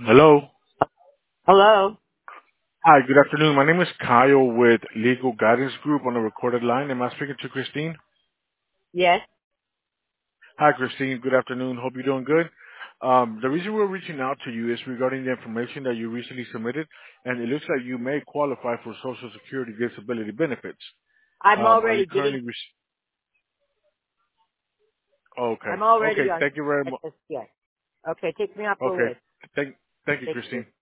Hello. Hello? Hi, good afternoon. My name is Kyle with Legal Guidance Group on a recorded line. Am I speaking to Christine? Yes. Hi, Christine. Good afternoon. Hope you're doing good. The reason we're reaching out to you is regarding the information that you recently submitted, and it looks like you may qualify for Social Security disability benefits. I'm Are you already getting, currently? Okay. I'm already Okay. on Thank you very much. this. Yes. Okay, take me off the Okay. list. Thank you, Thank you. Christine.